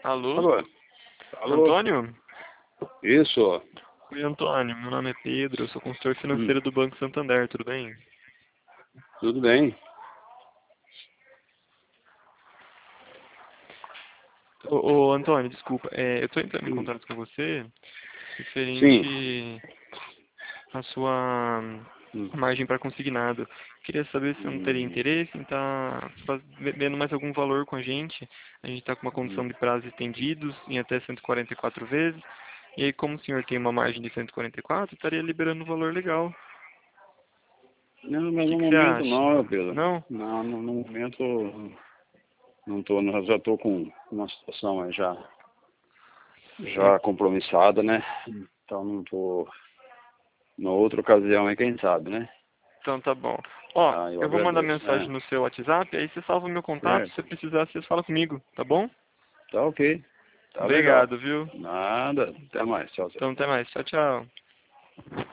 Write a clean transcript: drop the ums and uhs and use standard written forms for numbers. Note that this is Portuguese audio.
Alô? Alô? Alô? Antônio? Isso. Oi, Antônio. Meu nome é Pedro, eu sou consultor Hum, financeiro do Banco Santander, tudo bem? tudo bem? Ô, Antônio, desculpa, eu estou entrando em Hum, contato com você sim. referente à sua Hum, margem para consignado. Queria saber se você não teria hum, interesse em estar vendendo mais algum valor com a gente. A gente está com uma hum. condição de prazos estendidos em até 144 vezes. E aí, como o senhor tem uma margem de 144, estaria liberando um valor legal. Não, O mas que no que você momento acha? não, Pedro. Não? Não, no momento não tô, já estou com uma situação aí já compromissada, né? Então não tô. Na outra ocasião aí, quem sabe, né? Então tá bom. Ó, Ah, eu eu vou mandar agradeço. mensagem no seu WhatsApp, aí você salva o meu contato, se você Certo. precisar, você fala comigo, tá bom? Tá ok. Tá legal. Obrigado, viu? Nada. Até mais. Tchau, tchau. Então até mais. Tchau, tchau.